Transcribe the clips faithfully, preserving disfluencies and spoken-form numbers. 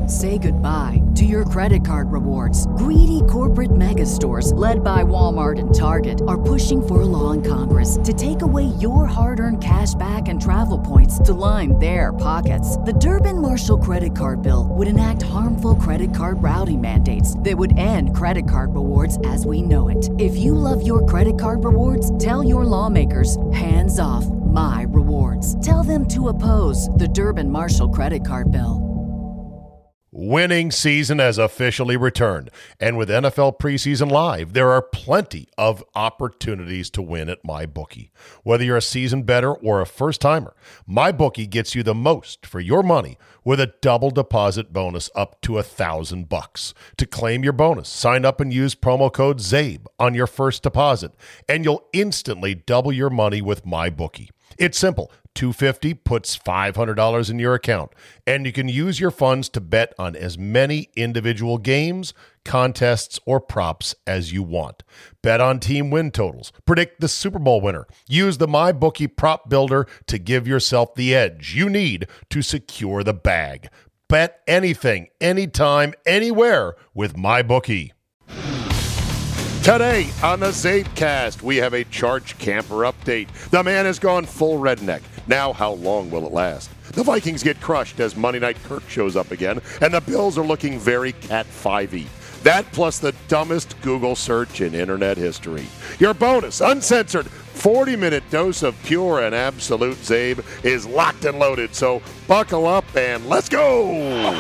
Say goodbye to your credit card rewards. Greedy corporate mega stores, led by Walmart and Target, are pushing for a law in Congress to take away your hard-earned cash back and travel points to line their pockets. The Durbin-Marshall credit card bill would enact harmful credit card routing mandates that would end credit card rewards as we know it. If you love your credit card rewards, tell your lawmakers, hands off my rewards. Tell them to oppose the Durbin-Marshall credit card bill. Winning season has officially returned, and with N F L preseason live, there are plenty of opportunities to win at MyBookie. Whether you're a seasoned bettor or a first-timer, MyBookie gets you the most for your money with a double deposit bonus up to a thousand bucks. To claim your bonus, sign up and use promo code ZABE on your first deposit, and you'll instantly double your money with MyBookie. It's simple. two hundred fifty dollars puts five hundred dollars in your account, and you can use your funds to bet on as many individual games, contests, or props as you want. Bet on team win totals. Predict the Super Bowl winner. Use the MyBookie prop builder to give yourself the edge you need to secure the bag. Bet anything, anytime, anywhere with MyBookie. Today on the Zabecast, we have a Charge Camper update. The man has gone full redneck. Now, how long will it last? The Vikings get crushed as Monday Night Kirk shows up again, and the Bills are looking very Cat five-y. That plus the dumbest Google search in internet history. Your bonus, uncensored, forty-minute dose of pure and absolute Zabe is locked and loaded. So buckle up and let's go!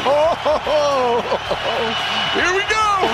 Here we go!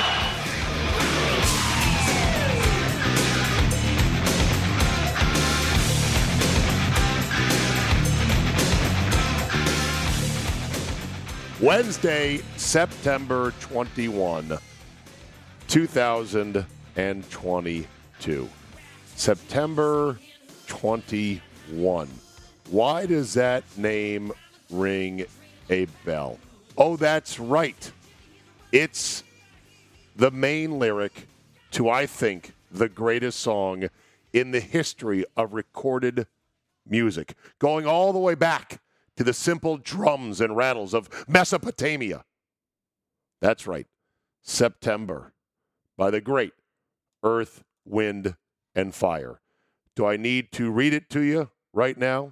Wednesday, September twenty-first, two thousand twenty-two. September twenty-first. Why does that name ring a bell? Oh, that's right. It's the main lyric to, I think, the greatest song in the history of recorded music, going all the way back to the simple drums and rattles of Mesopotamia. That's right, September, by the great Earth, Wind, and Fire. Do I need to read it to you right now?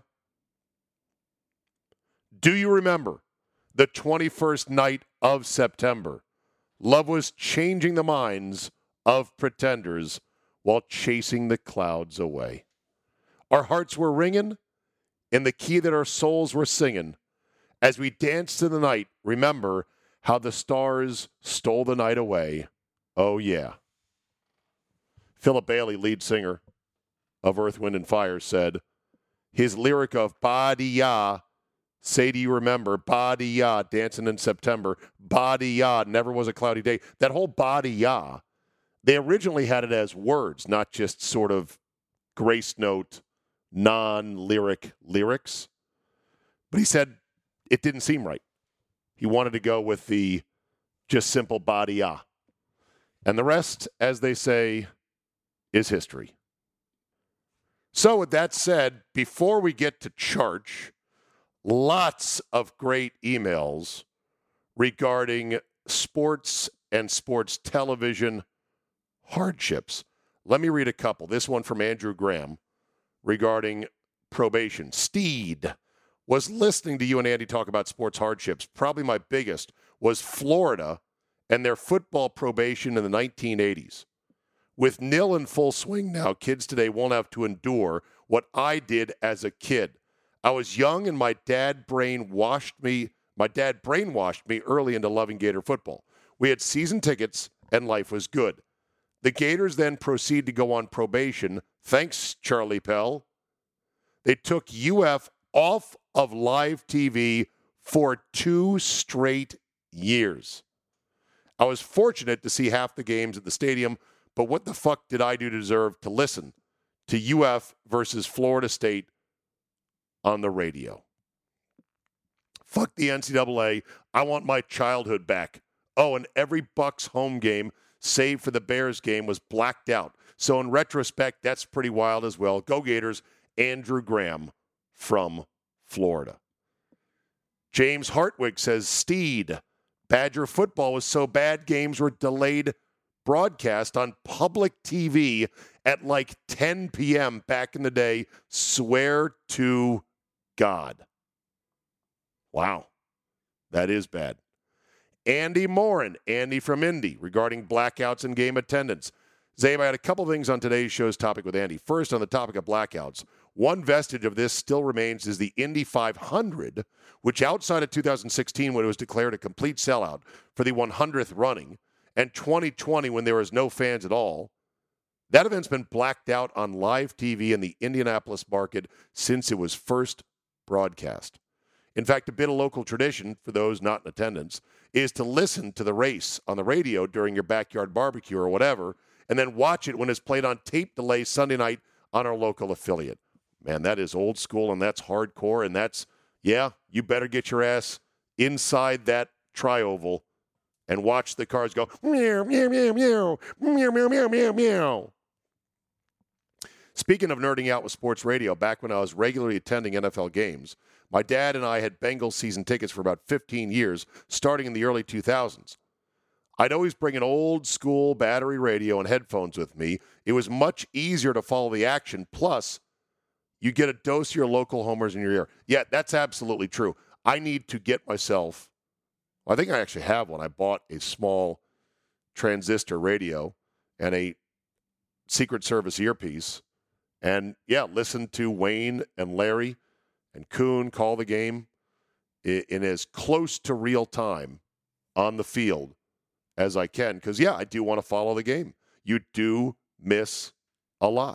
Do you remember the twenty-first night of September? Love was changing the minds of pretenders while chasing the clouds away. Our hearts were ringing in the key that our souls were singing. As we danced in the night, remember how the stars stole the night away. Oh, yeah. Philip Bailey, lead singer of Earth, Wind, and Fire, said, his lyric of Ba-dee-ya, say do you remember, Ba-dee-ya, dancing in September, Ba-dee-ya, never was a cloudy day. That whole Ba-dee-ya, they originally had it as words, not just sort of grace note, non-lyric lyrics. But he said it didn't seem right. He wanted to go with the just simple Ba-dee-ya. And the rest, as they say, is history. So with that said, before we get to Charge, lots of great emails regarding sports and sports television hardships. Let me read a couple. This one from Andrew Graham regarding probation. Steed was listening to you and Andy talk about sports hardships. Probably my biggest was Florida and their football probation in the nineteen eighties. With nil in full swing now, kids today won't have to endure what I did as a kid. I was young and my dad brainwashed me. My dad brainwashed me early into loving Gator football. We had season tickets and life was good. The Gators then proceed to go on probation. Thanks, Charlie Pell. They took U F off of live T V for two straight years. I was fortunate to see half the games at the stadium, but what the fuck did I do to deserve to listen to U F versus Florida State on the radio? Fuck the N C double A. I want my childhood back. Oh, and every Bucks home game, save for the Bears game, was blacked out. So in retrospect, that's pretty wild as well. Go Gators. Andrew Graham from Florida. James Hartwig says, Steed, Badger football was so bad, games were delayed broadcast on public T V at like ten p.m. back in the day. Swear to God. Wow. That is bad. Andy Morin, Andy from Indy, regarding blackouts and game attendance. Zabe, I had a couple things on today's show's topic with Andy. First, on the topic of blackouts, one vestige of this still remains is the Indy five hundred, which outside of two thousand sixteen, when it was declared a complete sellout for the one hundredth running, and twenty twenty, when there was no fans at all, that event's been blacked out on live T V in the Indianapolis market since it was first broadcast. In fact, a bit of local tradition, for those not in attendance, is to listen to the race on the radio during your backyard barbecue or whatever, and then watch it when it's played on tape delay Sunday night on our local affiliate. Man, that is old school, and that's hardcore, and that's, yeah, you better get your ass inside that tri-oval and watch the cars go meow, meow, meow, meow, meow, meow, meow, meow, meow. Speaking of nerding out with sports radio, back when I was regularly attending N F L games, my dad and I had Bengals season tickets for about fifteen years, starting in the early two thousands. I'd always bring an old school battery radio and headphones with me. It was much easier to follow the action. Plus, you get a dose of your local homers in your ear. Yeah, that's absolutely true. I need to get myself, well, I think I actually have one. I bought a small transistor radio and a Secret Service earpiece. And, yeah, listen to Wayne and Larry and Kuhn call the game in, in as close to real time on the field as I can. Because, yeah, I do want to follow the game. You do miss a lot.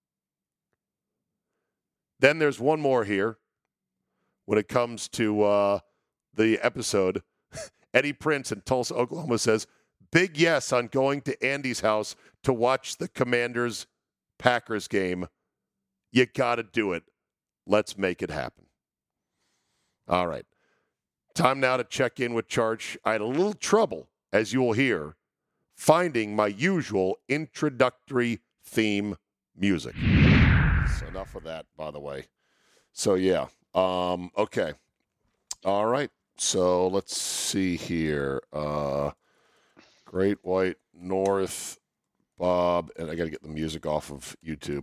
Then there's one more here when it comes to uh, the episode. Eddie Prince in Tulsa, Oklahoma says, big yes on going to Andy's house to watch the Commanders-Packers game. You got to do it. Let's make it happen. All right. Time now to check in with Charge. I had a little trouble, as you will hear, finding my usual introductory theme music. So enough of that, by the way. So, yeah. Um, okay. All right. So, let's see here. Uh, Great White North, Bob, and I got to get the music off of YouTube.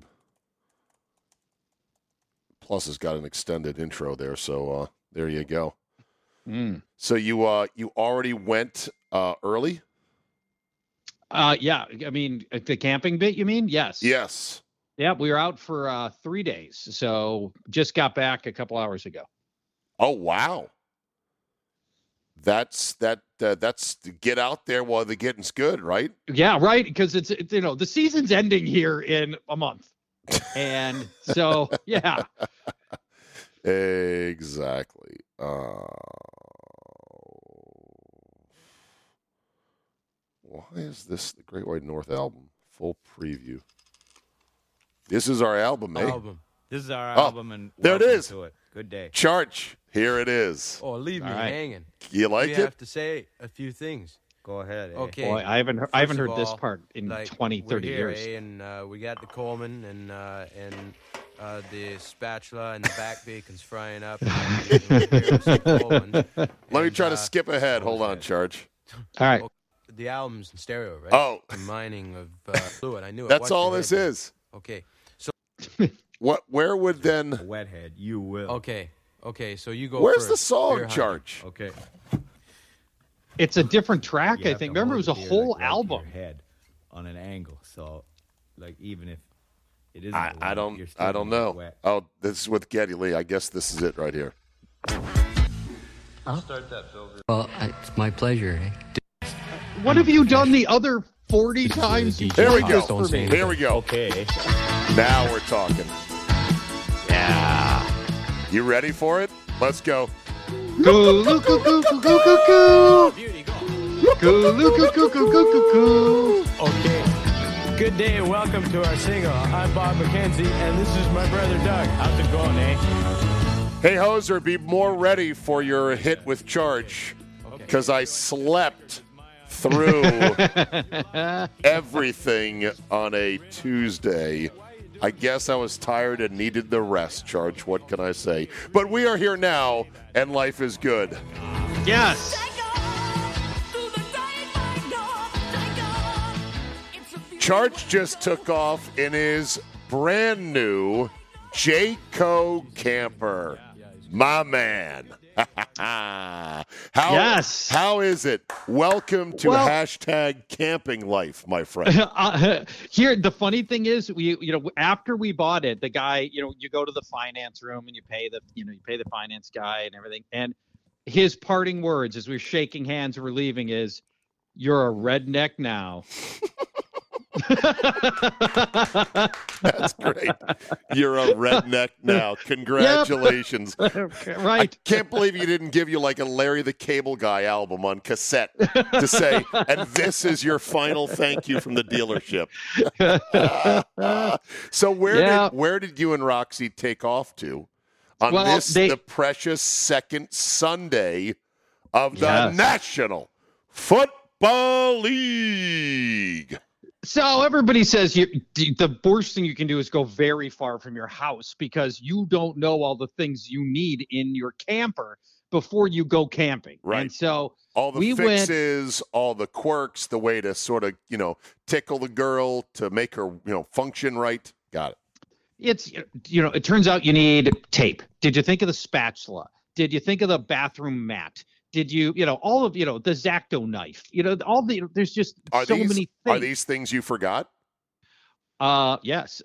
Plus, it's got an extended intro there, so uh, there you go. Mm. So you uh, you already went uh, early? Uh, yeah, I mean, the camping bit, you mean? Yes. Yes. Yeah, we were out for uh, three days, so just got back a couple hours ago. Oh, wow. That's that. Uh, that's get out there while the getting's good, right? Yeah, right. Because it's, it's you know the season's ending here in a month, and so yeah. Exactly. Uh, why is this the Great White North album full preview? This is our album, eh? Album. This is our oh, album, and there it is. To it. Good day. Charge. Here it is. Oh, leave me right. hanging. You like we it? We have to say a few things. Go ahead. Eh? Okay. Boy, I haven't. I haven't heard all, this part in like, twenty, thirty we're here, years. Eh? And uh, we got the Coleman and uh, and uh, the spatula and the back bacon's frying up. and, and Let me try uh, to skip ahead. Hold on, Charge. All right. Well, the album's in stereo, right? Oh. The mining of uh, fluid. I knew it. That's Watch all your this head, is. Okay. So. What? Where would then? A wet head. You will. Okay. Okay. So you go. Where's first. the song, Beer Charge? Okay. It's a different track, You I have think. to Remember, it hold was a the beer, whole like, right to album. Your head on an angle, so like even if it isn't, I, wet, I don't. you're still I don't gonna know. get wet. Oh, this is with Geddy Lee. I guess this is it right here. Huh? Start that, Phil. Well, it's my pleasure. Eh? What have you done the other forty times? D J Here we Just go. don't say Here we go. Okay. Now we're talking. Yeah. You ready for it? Let's go. Goo, goo, goo, goo, goo, goo, goo. Beauty, go. Goo, goo, goo, goo, goo, goo, goo. Okay. Good day and welcome to our single. I'm Bob McKenzie, and this is my brother Doug. How's it going, eh? Hey, Hoser, be more ready for your hit with Charge, because I slept through everything on a Tuesday. I guess I was tired and needed the rest, Charge. What can I say? But we are here now, and life is good. Yes. Charge just took off in his brand new Jayco camper. My man. how, Yes. How is it? Welcome to Well- hashtag camping life, my friend. uh, here, the funny thing is, we, you know, after we bought it, the guy, you know, you go to the finance room and you pay the, you know, you pay the finance guy and everything. And his parting words as we're shaking hands, we're leaving is, "You're a redneck now." That's great. You're a redneck now. Congratulations. I Right. can't believe you didn't give you like a Larry the Cable Guy album on cassette to say, and this is your final thank you from the dealership. So where Yeah. did where did you and Roxy take off to on Well, this they- the precious second Sunday of the Yes. National Football League? So everybody says you, the worst thing you can do is go very far from your house because you don't know all the things you need in your camper before you go camping. Right. And so All the we went- fixes, all the quirks, the way to sort of, you know, tickle the girl to make her, you know, function right. Got it. it's, you know, it turns out you need tape. Did you think of the spatula? Did you think of the bathroom mat? Did you, you know, all of, you know, the X-Acto knife, you know, all the, there's just Are so these many things. are these things you forgot? Uh, yes.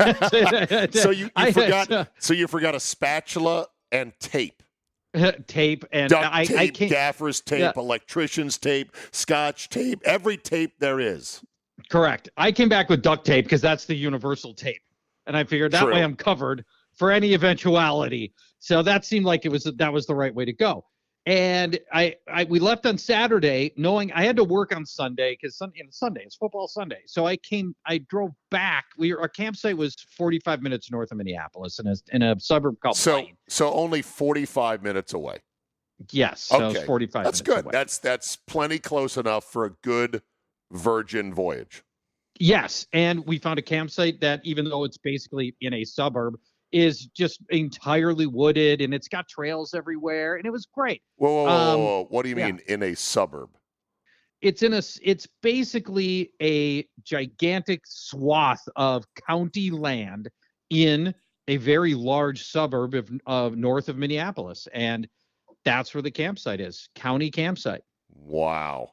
So you, you I- forgot so you forgot a spatula and tape. tape and Duct I, tape, I can't. gaffer's tape, Yeah. electrician's tape, scotch tape, every tape there is. Correct. I came back with duct tape because that's the universal tape. And I figured that True. way I'm covered for any eventuality. So that seemed like it was that was the right way to go. And I, I we left on Saturday knowing I had to work on Sunday because sun, you know, Sunday, it's football Sunday. So I came, I drove back. We Our campsite was forty-five minutes north of Minneapolis in a, in a suburb called So Blaine. so only forty-five minutes away. Yes. So it was Okay. forty-five That's minutes good. away. That's that's plenty close enough for a good virgin voyage. Yes, and we found a campsite that, even though it's basically in a suburb, is just entirely wooded, and it's got trails everywhere, and it was great. Whoa, whoa, whoa, Um, whoa, whoa. What do you yeah. mean in a suburb? It's in a, s- it's basically a gigantic swath of county land in a very large suburb of, of north of Minneapolis, and that's where the campsite is, county campsite. Wow.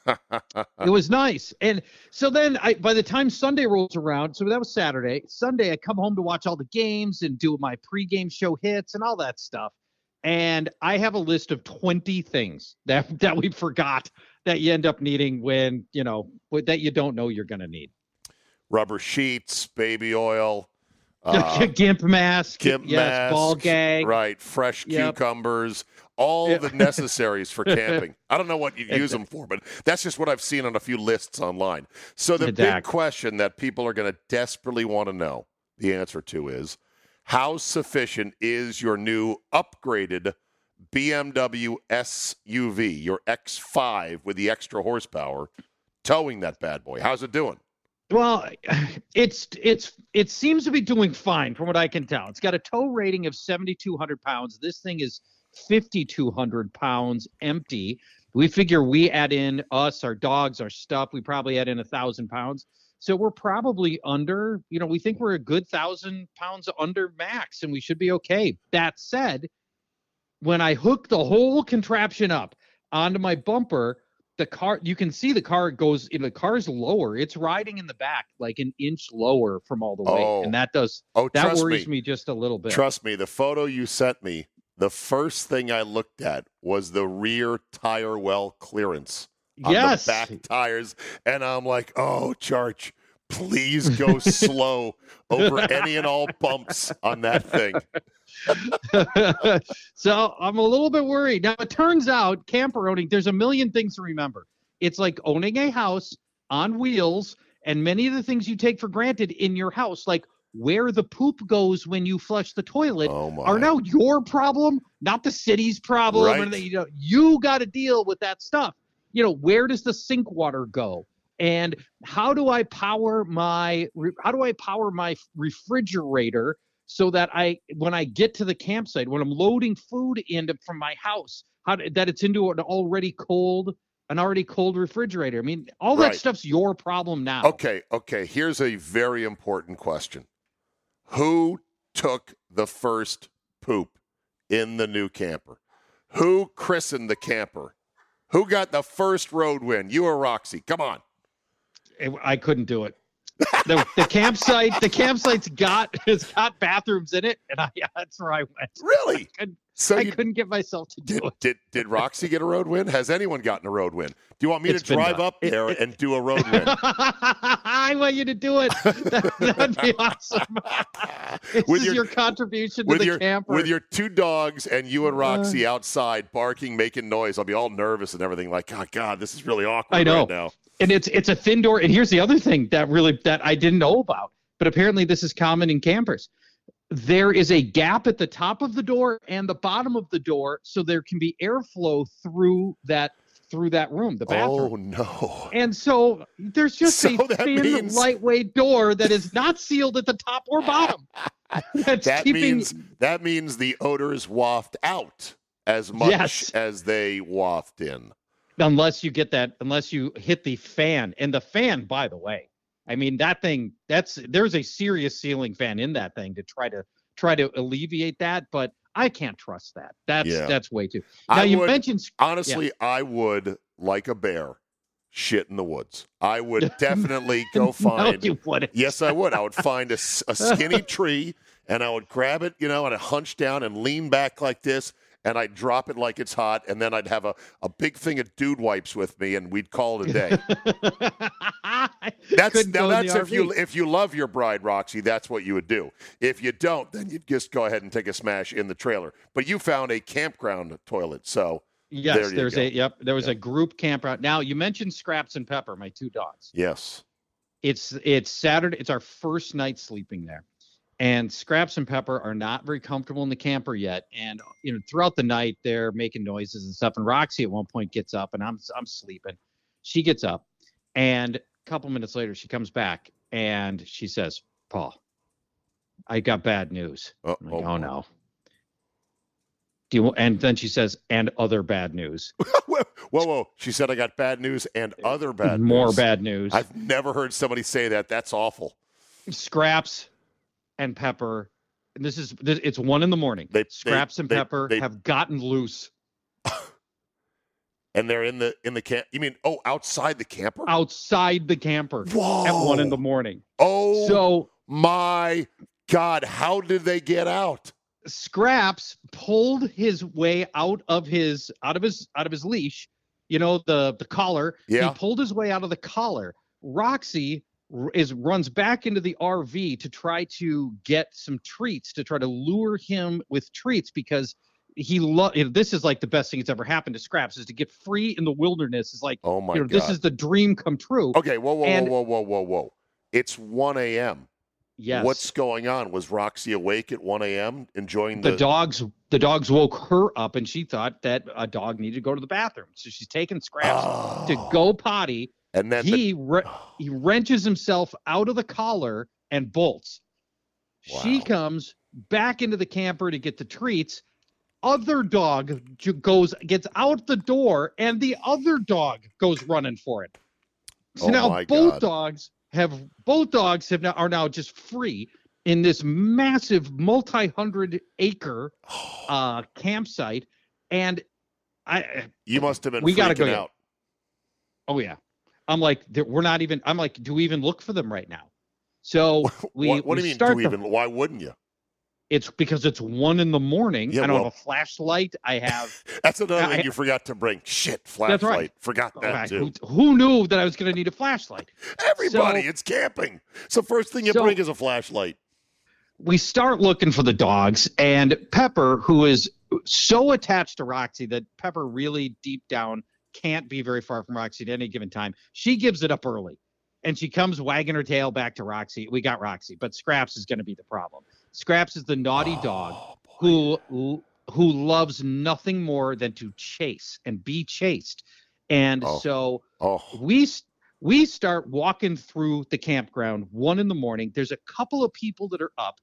It was nice. And so then I by the time Sunday rolls around, so that was Saturday. Sunday I come home to watch all the games and do my pregame show hits and all that stuff. And I have a list of twenty things that that we forgot that you end up needing when, you know, that you don't know you're going to need. Rubber sheets, baby oil, uh, Gimp mask, gimp yes, masks, ball gag. right? Fresh Yep. cucumbers, all Yeah. the necessaries for camping. I don't know what you'd use them for, but that's just what I've seen on a few lists online. So the big Exactly. question that people are going to desperately want to know the answer to is, how sufficient is your new upgraded B M W S U V, your X five with the extra horsepower, towing that bad boy? How's it doing? Well, it's it's it seems to be doing fine from what I can tell. It's got a tow rating of seventy-two hundred pounds. This thing is fifty-two hundred pounds empty. We figure we add in us, our dogs, our stuff. We probably add in a thousand pounds. So we're probably under, you know, we think we're a good thousand pounds under max and we should be okay. That said, when I hook the whole contraption up onto my bumper, the car, you can see the car goes, the car's lower. It's riding in the back like an inch lower from all the weight. Oh. And that does, Oh, that trust worries me. me just a little bit. Trust me, the photo you sent me, the first thing I looked at was the rear tire well clearance on Yes. the back tires. And I'm like, oh, Charge, please go slow over any and all bumps on that thing. So I'm a little bit worried. Now, it turns out camper owning, there's a million things to remember. It's like owning a house on wheels, and many of the things you take for granted in your house, like where the poop goes when you flush the toilet, Oh, my. are now your problem, not the city's problem. Right. Or the, you know, you got to deal with that stuff. You know, where does the sink water go? And how do I power my how do I power my refrigerator so that I when I get to the campsite, when I'm loading food into from my house, how to, that it's into an already cold an already cold refrigerator. I mean, all that Right. stuff's your problem now. Okay, okay. Here's a very important question. Who took the first poop in the new camper? Who christened the camper? Who got the first road win? You or Roxy? Come on. I couldn't do it. The, the campsite, the campsite's got it's got bathrooms in it, and I that's where I went. Really? I couldn't, So I you couldn't get myself to do did, it. did did Roxy get a road win? Has anyone gotten a road win? Do you want me It's to been drive done. up there It- it- and do a road win? I want you to do it. That, that'd be awesome. This With is your- your, contribution to with the your camper. with your two dogs and you and Roxy Uh. outside barking, making noise. I'll be all nervous and everything. Like, oh God, this is really awkward I know. right now. And it's it's a thin door. And here's the other thing that really that I didn't know about, but apparently this is common in campers. There is a gap at the top of the door and the bottom of the door, so there can be airflow through that through that room, the bathroom. Oh no. And so there's just So a that thin, means- lightweight door that is not sealed at the top or bottom. That's That keeping means that means the odors waft out as much Yes. as they waft in. unless you get that, unless you hit the fan. And the fan, by the way, I mean that thing. That's there's a serious ceiling fan in that thing to try to try to alleviate that, but I can't trust that. That's Yeah. that's way too. Now I you would- mentioned Honestly, I would, like a bear, shit in the woods. I would definitely go no, find. you wouldn't. Yes, I would. I would find a, s- a skinny tree and I would grab it, you know, and I'd hunch down and lean back like this and I'd drop it like it's hot. And then I'd have a, a big thing of dude wipes with me and we'd call it a day. That's Couldn't now go in that's the if you R V. if you love your bride, Roxy, that's what you would do. If you don't, then you'd just go ahead and take a smash in the trailer. But you found a campground toilet, so Yes, there you there's go. a yep. There was Yeah. a group campout. Now you mentioned Scraps and Pepper, my two dogs. yes. It's it's Saturday. It's our first night sleeping there, and Scraps and Pepper are not very comfortable in the camper yet. And you know, throughout the night they're making noises and stuff. And Roxy at one point gets up, and I'm I'm sleeping. She gets up, and a couple minutes later she comes back and she says, "Paul, I got bad news." Uh, I'm like, oh no. Do you, and then she says, "And other bad news." whoa, whoa, whoa! She said I got bad news and other bad More news. bad news. I've never heard somebody say that. That's awful. Scraps and Pepper, and this is this, it's one in the morning. They- they- Scraps and they- Pepper they- have gotten loose And they're in the in the camp. You mean oh, outside the camper? outside the camper Whoa! at one in the morning. Oh So my God! How did they get out? Scraps pulled his way out of his out of his out of his leash, you know, the the collar. Yeah. He pulled his way out of the collar. Roxy r- is runs back into the R V to try to get some treats, to try to lure him with treats, because he lo- you know, this is like the best thing that's ever happened to Scraps, is to get free in the wilderness is like, Oh my you know, God! this is the dream come true. Okay, whoa, whoa, And- whoa, whoa, whoa, whoa, whoa! It's one a.m. Yes. What's going on? Was Roxy awake at one a.m. enjoying the? the dogs the dogs woke her up, and she thought that a dog needed to go to the bathroom, so she's taking Scraps to Oh. go potty. And then the- He re- he wrenches himself out of the collar and bolts. She Wow. comes back into the camper to get the treats. Other dog j- goes gets out the door, and the other dog goes running for it. So Oh now my both God. dogs have both dogs have now are now just free in this massive multi-hundred acre uh, campsite, and I you must have been we gotta freaking go get- out. oh yeah, I'm like there- we're not even. I'm like, do we even look for them right now? So we what what we do you mean? start Do we the- even? Why wouldn't you? It's because it's one in the morning. Yeah, I don't well- have a flashlight. I have. That's another I- thing you forgot to bring. Shit, That's flashlight. right. Forgot that Okay, too. who, who knew that I was going to need a flashlight? Everybody, so- it's camping. So first thing you So- bring is a flashlight. We start looking for the dogs, and Pepper, who is so attached to Roxy that Pepper really deep down can't be very far from Roxy at any given time, she gives it up early. And she comes wagging her tail back to Roxy. We got Roxy, but Scraps is going to be the problem. Scraps is the naughty dog who who loves nothing more than to chase and be chased. And Oh. so Oh, we s- we start walking through the campground one in the morning. There's a couple of people that are up,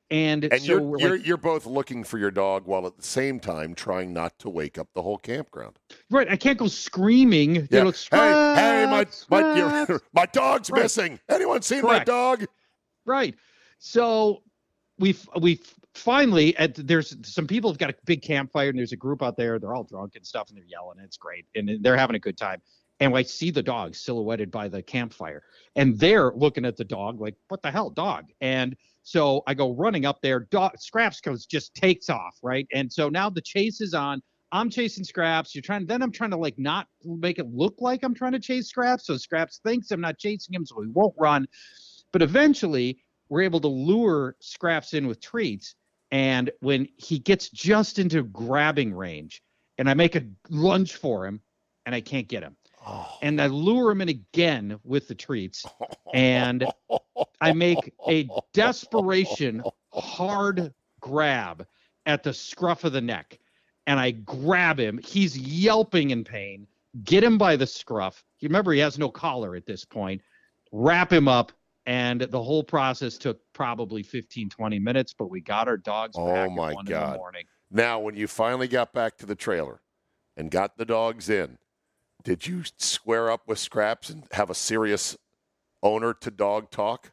And, And so you're we're you're, like, you're both looking for your dog while at the same time trying not to wake up the whole campground. right, I can't go screaming. You Yeah. know, hey, hey, my "Scraps, my your, scraps." my dog's Right. missing. Anyone seen Correct. my dog? Right. So we we finally at there's some people have got a big campfire and there's a group out there. They're all drunk and stuff and they're yelling. It's great and they're having a good time. And I see the dog silhouetted by the campfire, and they're looking at the dog like, "What the hell, dog?" And so I go running up there. Dog Scraps goes just takes off, right? And so now the chase is on. I'm chasing Scraps. You're trying. Then I'm trying to like not make it look like I'm trying to chase Scraps, so Scraps thinks I'm not chasing him, so he won't run. But eventually, we're able to lure Scraps in with treats. And when he gets just into grabbing range, and I make a lunge for him, and I can't get him. Oh. And I lure him in again with the treats, and I make a desperation hard grab at the scruff of the neck, and I grab him. He's yelping in pain. Get him by the scruff. You remember he has no collar at this point. Wrap him up, and the whole process took probably fifteen, twenty minutes, but we got our dogs Oh, back my at one in God. the morning. Now, when you finally got back to the trailer and got the dogs in, did you square up with Scraps and have a serious owner to dog talk?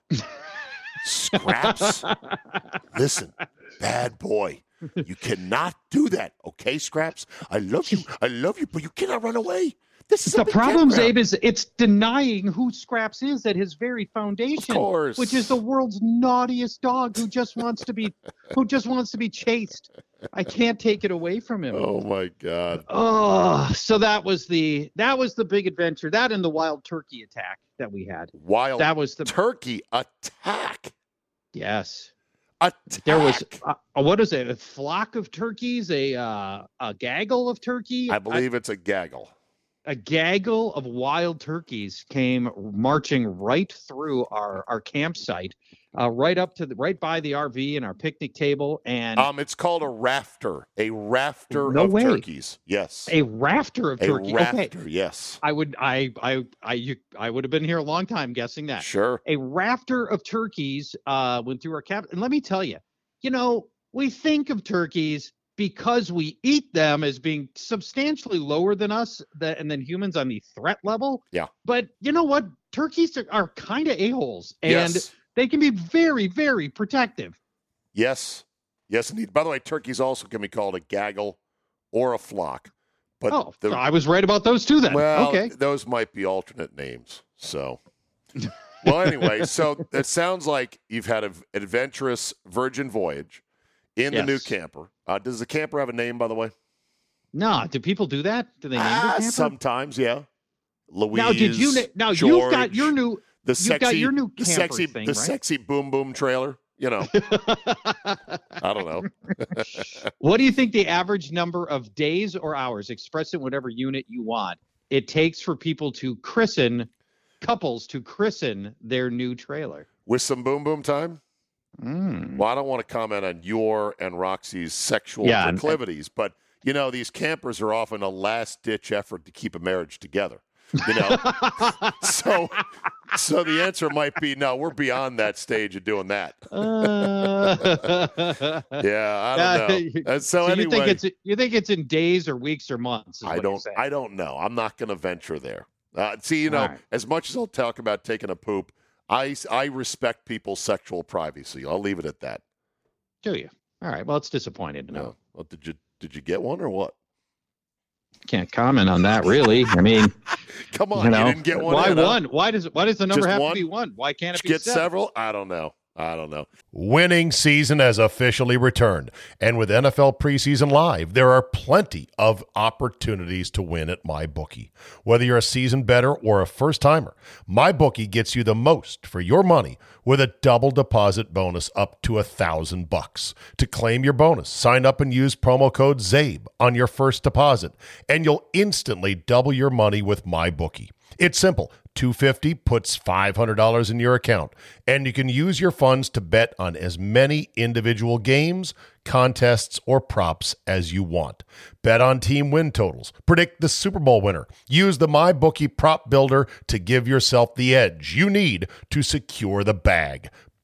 Scraps, listen, bad boy, you cannot do that, okay, Scraps? I love you, I love you, but you cannot run away. This is a The big problem, campground. Zabe, is it's denying who Scraps is at his very foundation, Of course. which is the world's naughtiest dog who just wants to be who just wants to be chased. I can't take it away from him. Oh my God! Oh, so that was the that was the big adventure. That and the wild turkey attack that we had. Wild That was the turkey attack. yes. Attack. There was uh, what is it? A flock of turkeys, a uh, a gaggle of turkey. I believe it's a gaggle. a gaggle of wild turkeys came marching right through our our campsite, uh, right up to the right by the R V and our picnic table, and Um, it's called a rafter. A rafter No of way. turkeys. Yes. a rafter of A turkey. rafter. Okay, Yes. I would I I I you, I would have been here a long time guessing that. Sure. A rafter of turkeys uh, went through our camp, and let me tell you, you know, we think of turkeys because we eat them as being substantially lower than us that, and then humans on the threat level. Yeah. But you know what? Turkeys are, are kind of a-holes, and Yes. they can be very, very protective. Yes. Yes, indeed. By the way, turkeys also can be called a gaggle or a flock. But oh, the, so I was right about those two then. well, okay. those might be alternate names. So, well, anyway, so it sounds like you've had an adventurous virgin voyage in the new Yes. camper. Uh, does the camper have a name, by the way? No, do people do that? Do they name their Ah, camper? sometimes, yeah. Louise. now, did you? na- Now George, you've got your new. the you've sexy, got your new the camper sexy, thing, the right? sexy boom boom trailer. You know, I don't know. What do you think the average number of days or hours, express it in whatever unit you want, it takes for people to christen, couples to christen their new trailer? With some boom boom time. Mm. Well, I don't want to comment on your and Roxy's sexual Yeah, and- proclivities, but you know, these campers are often a last ditch effort to keep a marriage together. You know, so so the answer might be no. We're beyond that stage of doing that. Uh, Yeah, I Uh, don't know. you- And so, so anyway, you think it's you think it's in days or weeks or months? is I what you're don't. saying. I don't know. I'm not going to venture there. Uh, see, you know, All right. as much as I'll talk about taking a poop, I I respect people's sexual privacy. I'll leave it at that. Do you? All right. Well, it's disappointing to know. No. Well, did you did you get one or what? Can't comment on that, really. I mean, Come on, you know, you didn't get one. why in, huh? one? Why does why does the number Just have one? to be one? Why can't it Did you be get seven? several? I don't know. I don't know. Winning season has officially returned. And with N F L preseason live, there are plenty of opportunities to win at MyBookie. Whether you're a seasoned bettor or a first-timer, MyBookie gets you the most for your money with a double deposit bonus up to a thousand bucks. To claim your bonus, sign up and use promo code ZABE on your first deposit, and you'll instantly double your money with MyBookie. It's simple. two hundred fifty dollars puts five hundred dollars in your account, and you can use your funds to bet on as many individual games, contests, or props as you want. Bet on team win totals. Predict the Super Bowl winner. Use the MyBookie prop builder to give yourself the edge you need to secure the bag.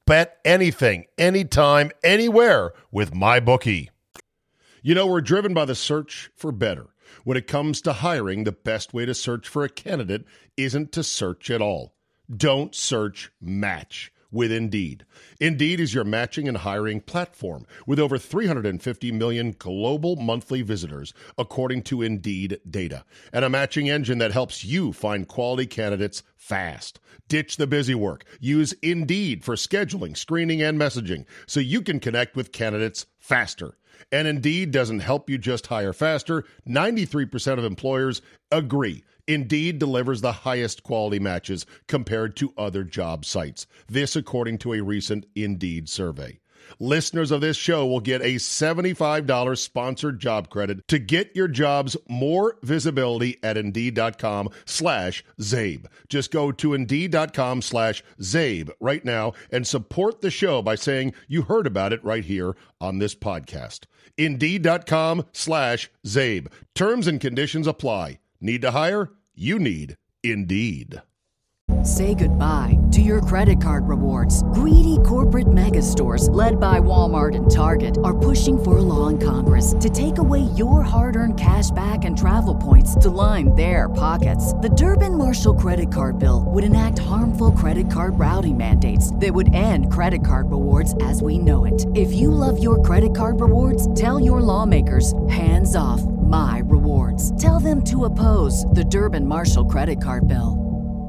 Bet anything, anytime, anywhere with MyBookie. You know, we're driven by the search for better. When it comes to hiring, the best way to search for a candidate isn't to search at all. Don't search, match with Indeed. Indeed is your matching and hiring platform with over three hundred fifty million global monthly visitors, according to Indeed data, and a matching engine that helps you find quality candidates fast. Ditch the busy work. Use Indeed for scheduling, screening, and messaging so you can connect with candidates faster. And Indeed doesn't help you just hire faster. ninety-three percent of employers agree. Indeed delivers the highest quality matches compared to other job sites. This according to a recent Indeed survey. Listeners of this show will get a seventy-five dollars sponsored job credit to get your jobs more visibility at Indeed.com slash Zabe. Just go to Indeed.com slash Zabe right now and support the show by saying you heard about it right here on this podcast. Indeed.com slash Zabe. Terms and conditions apply. Need to hire? You need Indeed. Say goodbye to your credit card rewards. Greedy corporate mega stores, led by Walmart and Target, are pushing for a law in Congress to take away your hard-earned cash back and travel points to line their pockets. The Durbin-Marshall credit card bill would enact harmful credit card routing mandates that would end credit card rewards as we know it. If you love your credit card rewards, tell your lawmakers, hands off my rewards. Tell them to oppose the Durbin-Marshall credit card bill.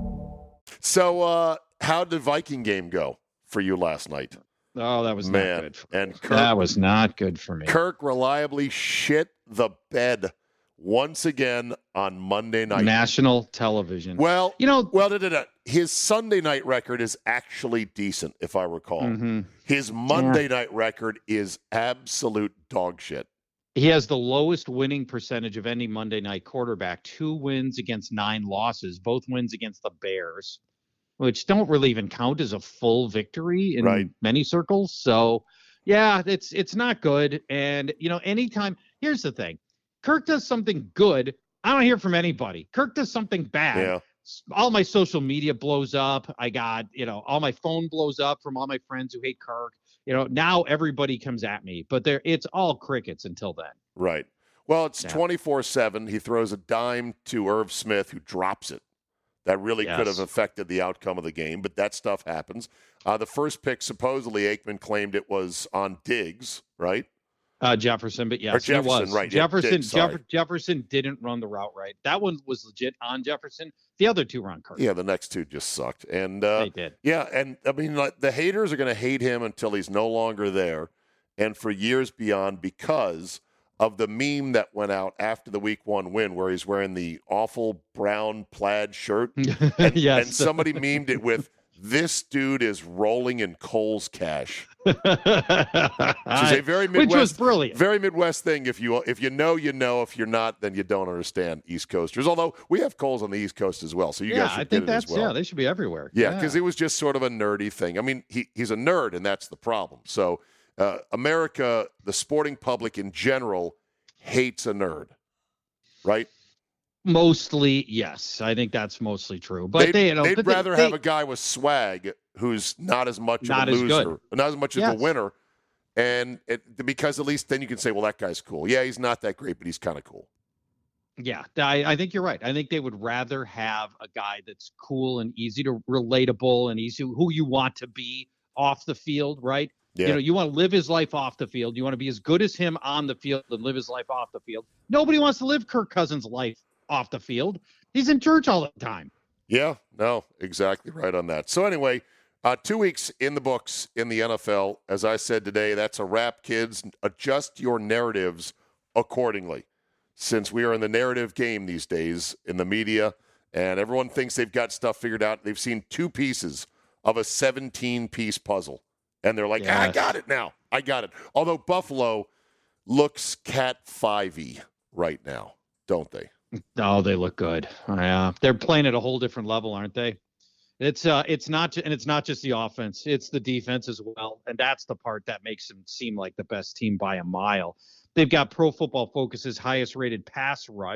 So, uh, how did the Viking game go for you last night? Oh, that was Man, not good. For and Kirk, that was not good for me. Kirk reliably shit the bed once again on Monday night. National television. Well, you know, well, da, da, da. His Sunday night record is actually decent, if I recall. Mm-hmm. His Monday yeah. night record is absolute dog shit. He has the lowest winning percentage of any Monday night quarterback. Two wins against nine losses, both wins against the Bears, which don't really even count as a full victory in right. many circles. So, yeah, it's it's not good. And, you know, anytime – here's the thing. Kirk does something good. I don't hear from anybody. Kirk does something bad. Yeah. All my social media blows up. I got, you know, all my phone blows up from all my friends who hate Kirk. You know, now everybody comes at me, but there it's all crickets until then. Right. Well, it's yeah. twenty-four seven. He throws a dime to Irv Smith, who drops it. That really yes. could have affected the outcome of the game, but that stuff happens. Uh, the first pick, supposedly, Aikman claimed it was on Diggs, right? Uh, Jefferson, but yes, or Jefferson, it was. right. Jefferson, yeah, Diggs, Jeff- Jefferson didn't run the route right. That one was legit on Jefferson. The other two were on Kirk. Yeah, the next two just sucked. And uh, they did. Yeah, and I mean, like, the haters are going to hate him until he's no longer there and for years beyond because of the meme that went out after the week one win where he's wearing the awful brown plaid shirt. And, yes. and somebody memed it with, "This dude is rolling in Kohl's cash." Which is a very Midwest, Which was brilliant. Very Midwest thing. If you if you know, you know. If you're not, then you don't understand East Coasters. Although we have Kohl's on the East Coast as well, so you yeah, guys should I get think it that's as well. yeah, they should be everywhere. Yeah, because yeah. it was just sort of a nerdy thing. I mean, he he's a nerd, and that's the problem. So uh, America, the sporting public in general, hates a nerd, right? Mostly, yes. I think that's mostly true. But they'd, they, you know, they'd but rather they, have a guy with swag who's not as much not of a as loser, good. not as much yes. as a winner. And it, because at least then you can say, well, that guy's cool. Yeah, he's not that great, but he's kind of cool. Yeah, I, I think you're right. I think they would rather have a guy that's cool and easy to relatable and easy who you want to be off the field, right? Yeah. You know, you want to live his life off the field. You want to be as good as him on the field and live his life off the field. Nobody wants to live Kirk Cousins' life off the field. He's in church all the time. Yeah, no, exactly right on that. So anyway, uh, two weeks in the books in the N F L. As I said today, that's a wrap, kids. Adjust your narratives accordingly, since we are in the narrative game these days in the media, and everyone thinks they've got stuff figured out. They've seen two pieces of a seventeen-piece puzzle, and they're like, yes. ah, I got it now. I got it. Although Buffalo looks Cat five-y right now, don't they? Oh, they look good. Yeah, they're playing at a whole different level, aren't they? It's uh, it's not, and it's not just the offense; it's the defense as well, and that's the part that makes them seem like the best team by a mile. They've got Pro Football Focus's highest-rated pass rush.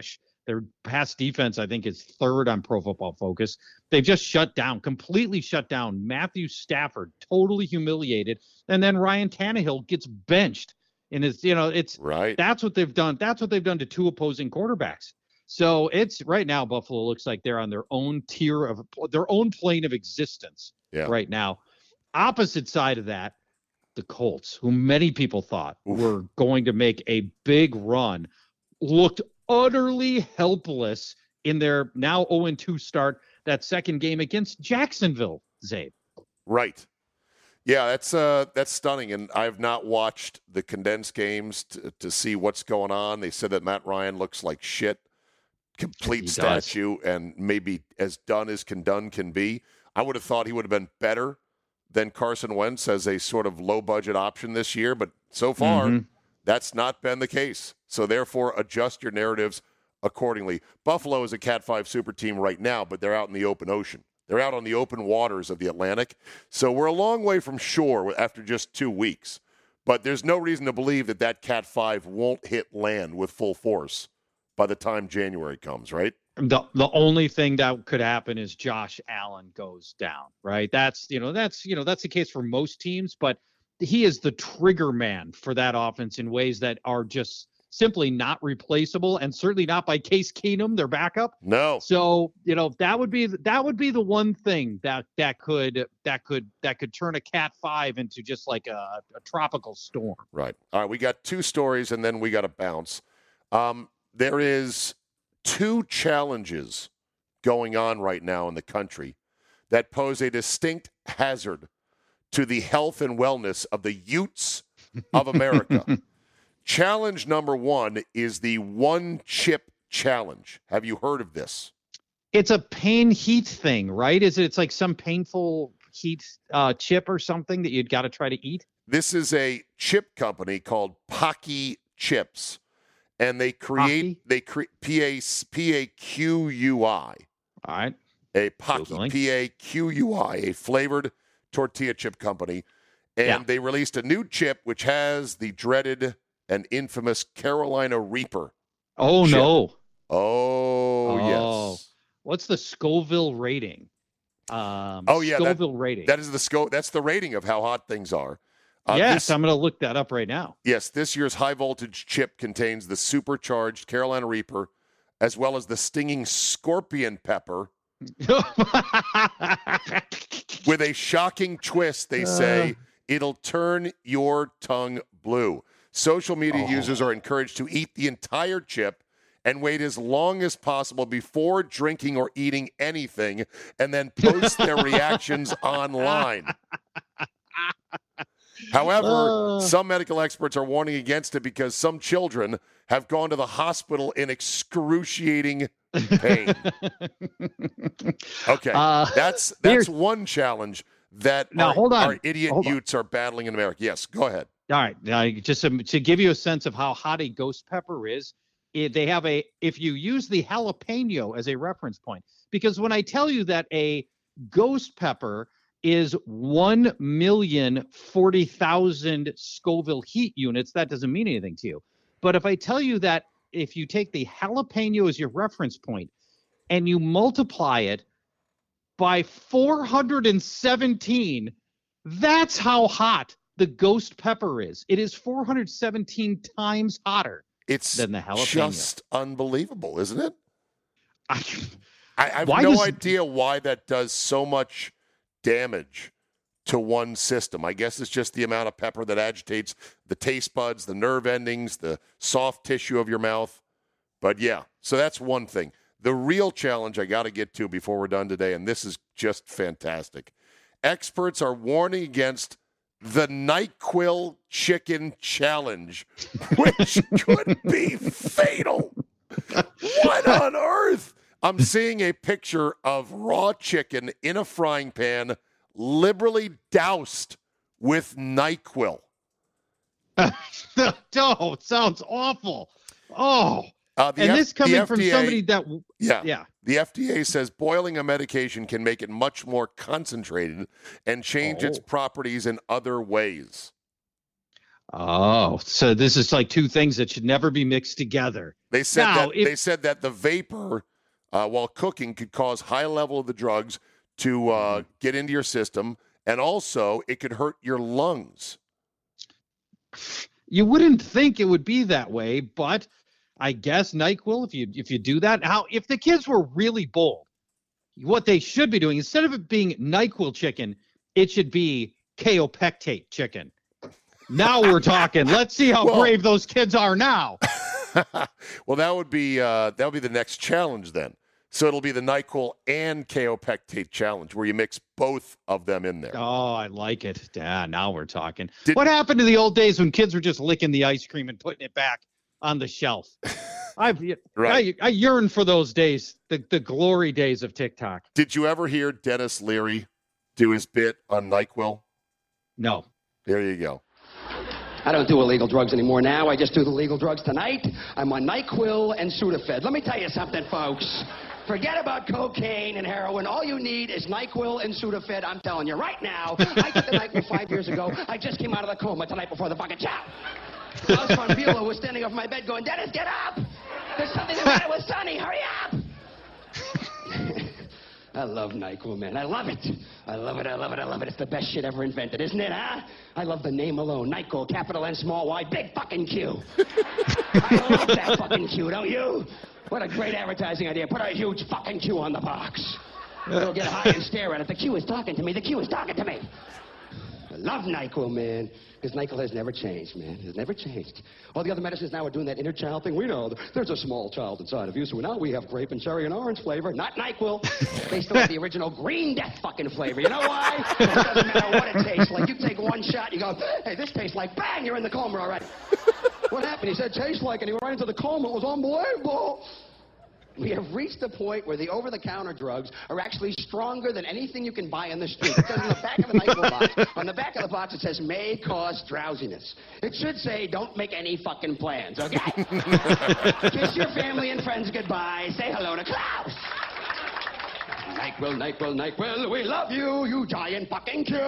Their pass defense, I think, is third on Pro Football Focus. They've just shut down, completely shut down Matthew Stafford, totally humiliated. And then Ryan Tannehill gets benched. And it's, you know, it's right. That's what they've done. That's what they've done to two opposing quarterbacks. So it's right now, Buffalo looks like they're on their own tier of their own plane of existence yeah. right now. Opposite side of that, the Colts, who many people thought Oof. were going to make a big run, looked utterly helpless in their now oh and two start, that second game against Jacksonville, Zabe. Right. Yeah, that's uh, that's stunning, and I've not watched the condensed games to, to see what's going on. They said that Matt Ryan looks like shit, complete he statue, does. and maybe as done as can done can be. I would have thought he would have been better than Carson Wentz as a sort of low-budget option this year, but so far, mm-hmm. that's not been the case. So therefore, adjust your narratives accordingly. Buffalo is a Cat five super team right now, but they're out in the open ocean. They're out on the open waters of the Atlantic. So we're a long way from shore after just two weeks. But there's no reason to believe that that Cat five won't hit land with full force by the time January comes, right? The the only thing that could happen is Josh Allen goes down, right? That's, you know, that's, you know, that's the case for most teams, but he is the trigger man for that offense in ways that are just simply not replaceable, and certainly not by Case Keenum, their backup. No. So, you know, that would be that would be the one thing that that could that could that could turn a Cat five into just like a, a tropical storm. Right. All right. We got two stories, and then we got to bounce. Um, there is two challenges going on right now in the country that pose a distinct hazard to the health and wellness of the Utes of America. Challenge number one is the one chip challenge. Have you heard of this? It's a pain heat thing, right? Is it? It's like some painful heat uh, chip or something that you'd got to try to eat. This is a chip company called Paqui Chips, and they create Paqui? they create P A P A Q U I. All right. A Paqui P A Q U I, a flavored tortilla chip company, and yeah. they released a new chip which has the dreaded and infamous Carolina Reaper. Oh, chip. no. Oh, oh, yes. What's the Scoville rating? Um, oh, yeah. Scoville that, rating. That is the sco- That's the rating of how hot things are. Uh, yes, this, I'm going to look that up right now. Yes, this year's high-voltage chip contains the supercharged Carolina Reaper, as well as the stinging scorpion pepper. With a shocking twist, they say, uh. it'll turn your tongue blue. Social media oh. users are encouraged to eat the entire chip and wait as long as possible before drinking or eating anything, and then post their reactions online. However, uh. some medical experts are warning against it because some children have gone to the hospital in excruciating pain. Okay, uh, that's that's one challenge that now, our, hold on. our idiot hold Utes on. are battling in America. Yes, go ahead. All right. Now, just to, to give you a sense of how hot a ghost pepper is, it, they have a, if you use the jalapeno as a reference point, because when I tell you that a ghost pepper is one million forty thousand Scoville heat units, that doesn't mean anything to you. But if I tell you that if you take the jalapeno as your reference point and you multiply it by four hundred seventeen, that's how hot the ghost pepper is. It is four hundred seventeen times hotter it's than the jalapeno. Just unbelievable, isn't it? I, I, I have no does, idea why that does so much damage to one system. I guess it's just the amount of pepper that agitates the taste buds, the nerve endings, the soft tissue of your mouth. But yeah, so that's one thing. The real challenge I got to get to before we're done today, and this is just fantastic. Experts are warning against the NyQuil Chicken Challenge, which could be fatal. What on earth? I'm seeing a picture of raw chicken in a frying pan, liberally doused with NyQuil. No, it sounds awful. Oh, uh, and F- this coming F D A, from somebody that, yeah, yeah. The F D A says boiling a medication can make it much more concentrated and change oh. its properties in other ways. Oh, so this is like two things that should never be mixed together. They said Now, that if- they said that the vapor, uh, while cooking, could cause high level of the drugs to uh, get into your system, and also it could hurt your lungs. You wouldn't think it would be that way, but I guess NyQuil, if you if you do that, how if the kids were really bold, what they should be doing, instead of it being NyQuil chicken, it should be kaopectate chicken. Now we're talking. Let's see how Well- brave those kids are now. Well, that would be uh, that would be the next challenge then. So it'll be the NyQuil and kaopectate challenge, where you mix both of them in there. Oh, I like it. Yeah, now we're talking. Did- What happened to the old days when kids were just licking the ice cream and putting it back on the shelf? I've Right. I, I yearn for those days, the, the glory days of TikTok. Did you ever hear Dennis Leary do his bit on NyQuil? No. There you go. I don't do illegal drugs anymore now. I just do the legal drugs tonight. I'm on NyQuil and Sudafed. Let me tell you something, folks. Forget about cocaine and heroin. All you need is NyQuil and Sudafed. I'm telling you right now. I took the NyQuil five years ago. I just came out of the coma tonight before the fucking chow. Klaus von Bülow was standing off my bed going, Dennis, get up! There's something the matter with Sonny. Hurry up! I love NyQuil, man. I love it. I love it, I love it, I love it. It's the best shit ever invented, isn't it, huh? I love the name alone. NyQuil, capital N, small y, big fucking Q. I love that fucking Q, don't you? What a great advertising idea. Put a huge fucking Q on the box. Go get high and stare at it. The Q is talking to me. The Q is talking to me. I love NyQuil, man. Because NyQuil has never changed, man. It has never changed. All the other medicines now are doing that inner child thing. We know there's a small child inside of you, so now we have grape and cherry and orange flavor, not NyQuil. They still have the original green death fucking flavor. You know why? It doesn't matter what it tastes like. You take one shot, you go, hey, this tastes like, bang, you're in the coma already. What happened? He said, tastes like, and he went right into the coma. It was unbelievable. We have reached the point where the over-the-counter drugs are actually stronger than anything you can buy on the street. It says on the back of the NyQuil box, on the back of the box it says, may cause drowsiness. It should say, don't make any fucking plans, okay? Kiss your family and friends goodbye. Say hello to Klaus. NyQuil, NyQuil, NyQuil, we love you, you giant fucking Q.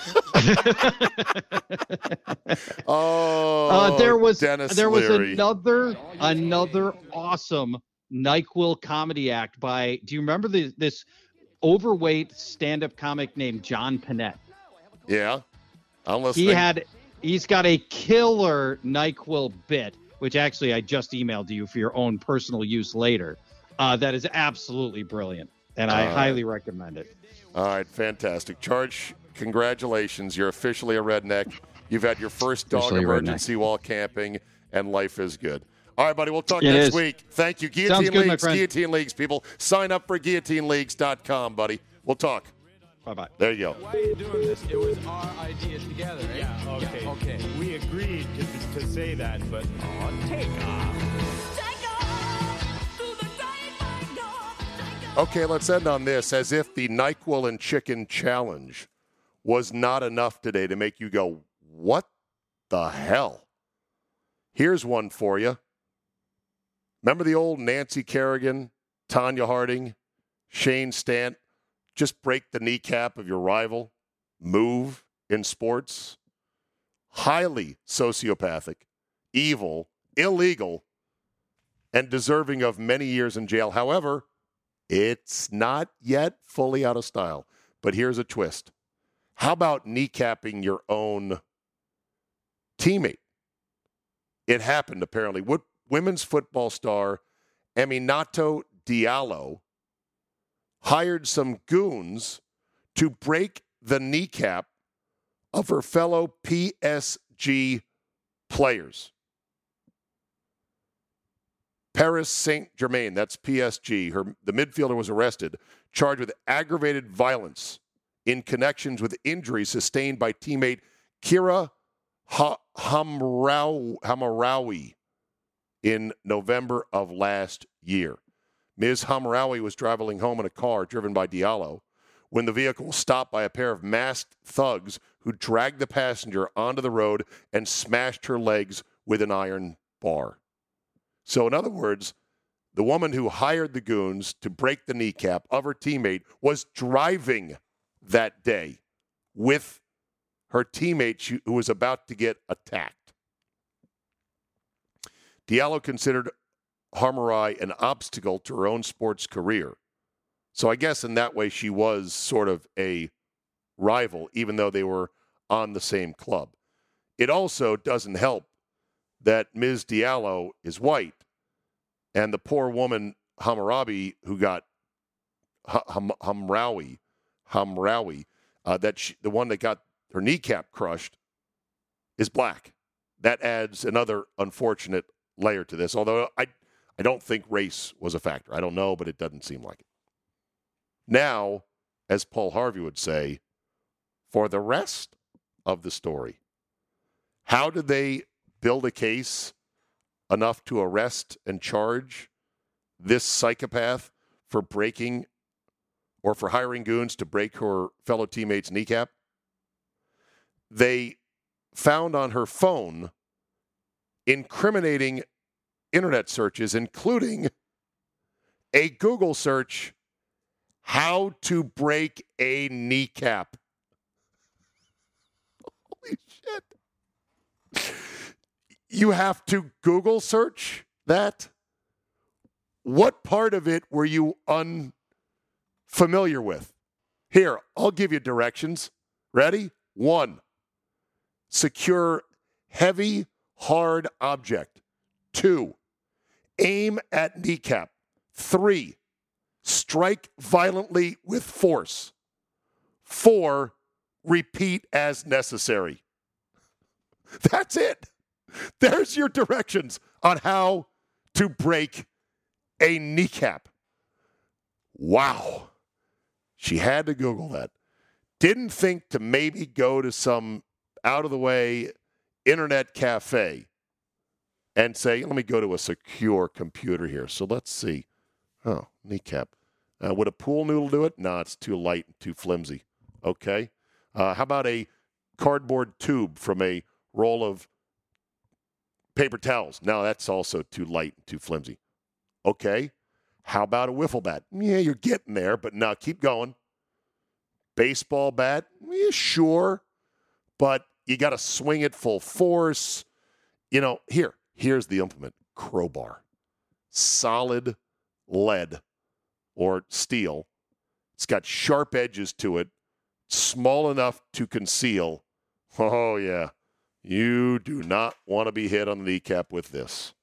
Oh, Uh, there was Dennis there was Leary. another another awesome NyQuil comedy act by. Do you remember the, this overweight stand-up comic named John Panette? Yeah, I'm listening. He had he's got a killer NyQuil bit, which actually I just emailed to you for your own personal use later. Uh, that is absolutely brilliant, and I Uh, highly recommend it. All right, fantastic. Charge, congratulations. You're officially a redneck. You've had your first dog Officially a emergency while camping, and life is good. All right, buddy, we'll talk It next is. week. Thank you. Sounds Guillotine good, my Leagues, friend. Guillotine Leagues, people. Sign up for guillotine leagues dot com, buddy. We'll talk. Bye-bye. There you go. Why are you doing this? It was our idea together, right? Yeah, okay. okay. We agreed to, to say that, but oh, take off. Okay, let's end on this. As if the NyQuil and Chicken Challenge was not enough today to make you go, what the hell? Here's one for you. Remember the old Nancy Kerrigan, Tanya Harding, Shane Stant, just break the kneecap of your rival, move in sports? Highly sociopathic, evil, illegal, and deserving of many years in jail. However, it's not yet fully out of style. But here's a twist. How about kneecapping your own teammate? It happened, apparently. What women's football star Aminatou Diallo hired some goons to break the kneecap of her fellow P S G players. Paris Saint-Germain, that's P S G. Her, the midfielder was arrested, charged with aggravated violence in connections with injuries sustained by teammate Kira ha- Hamrau- Hamarawi in November of last year. Miz Hamraoui was traveling home in a car driven by Diallo when the vehicle was stopped by a pair of masked thugs who dragged the passenger onto the road and smashed her legs with an iron bar. So, in other words, the woman who hired the goons to break the kneecap of her teammate was driving that day with her teammate who was about to get attacked. Diallo considered Hammurabi an obstacle to her own sports career. So I guess in that way she was sort of a rival, even though they were on the same club. It also doesn't help that Miz Diallo is white, and the poor woman Hammurabi, who got Ham- Hamraoui, Hamraoui, uh, that she, the one that got her kneecap crushed, is black. That adds another unfortunate layer to this, although I, I don't think race was a factor. I don't know, but it doesn't seem like it. Now, as Paul Harvey would say, for the rest of the story, how did they build a case enough to arrest and charge this psychopath for breaking or for hiring goons to break her fellow teammate's kneecap? They found on her phone incriminating internet searches, including a Google search, how to break a kneecap. Holy shit. You have to Google search that? What part of it were you unfamiliar with? Here, I'll give you directions. Ready? One, secure heavy, hard object. Two, aim at kneecap. Three, strike violently with force. Four, repeat as necessary. That's it. There's your directions on how to break a kneecap. Wow. She had to Google that. Didn't think to maybe go to some out-of-the-way internet cafe and say, let me go to a secure computer here. So let's see. Oh, kneecap. Uh, would a pool noodle do it? No, it's too light and too flimsy. Okay. Uh, how about a cardboard tube from a roll of paper towels? No, that's also too light and too flimsy. Okay. How about a wiffle bat? Yeah, you're getting there, but no, keep going. Baseball bat? Yeah, sure. But you got to swing it full force. You know, here, here's the implement. Crowbar. Solid lead or steel. It's got sharp edges to it. Small enough to conceal. Oh, yeah. You do not want to be hit on the kneecap with this.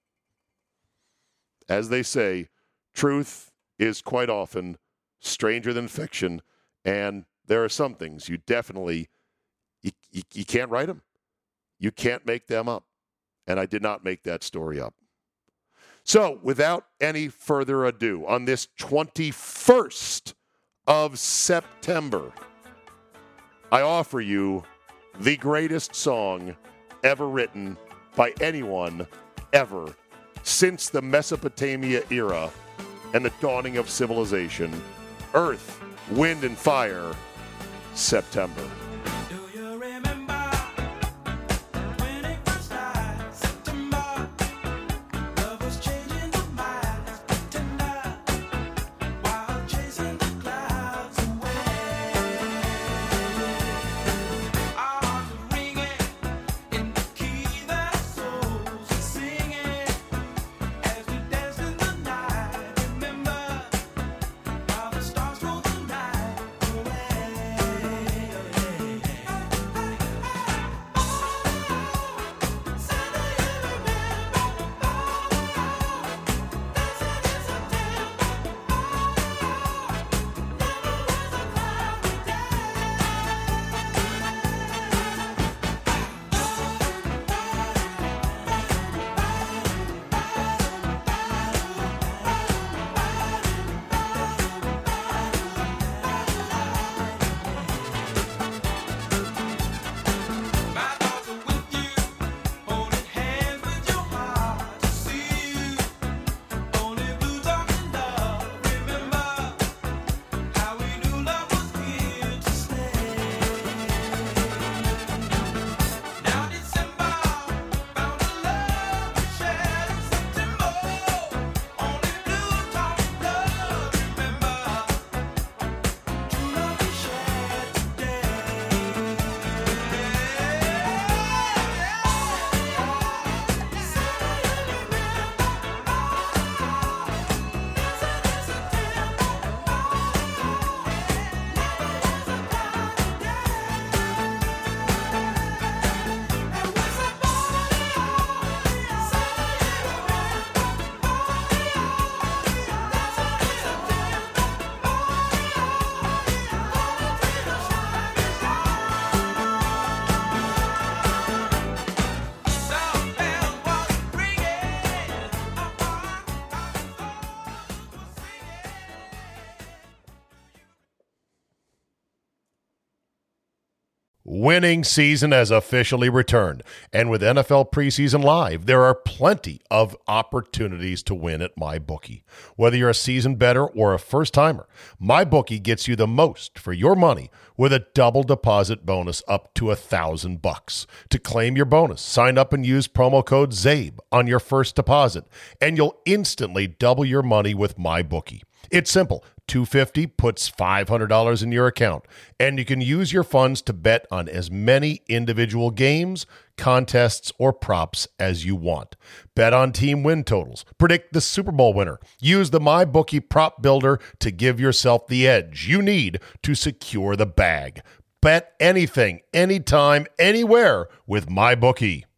As they say, truth is quite often stranger than fiction, and there are some things you definitely, you, you, you can't write them. You can't make them up. And I did not make that story up. So, without any further ado, on this twenty-first of September, I offer you the greatest song ever written by anyone ever since the Mesopotamia era and the dawning of civilization. Earth, Wind, and Fire, September. Winning season has officially returned, and with N F L preseason live, there are plenty of opportunities to win at MyBookie. Whether you're a seasoned bettor or a first-timer, MyBookie gets you the most for your money with a double deposit bonus up to a thousand bucks. To claim your bonus, sign up and use promo code ZABE on your first deposit, and you'll instantly double your money with MyBookie. It's simple. two hundred fifty dollars puts five hundred dollars in your account, and you can use your funds to bet on as many individual games, contests, or props as you want. Bet on team win totals. Predict the Super Bowl winner. Use the MyBookie prop builder to give yourself the edge you need to secure the bag. Bet anything, anytime, anywhere with MyBookie.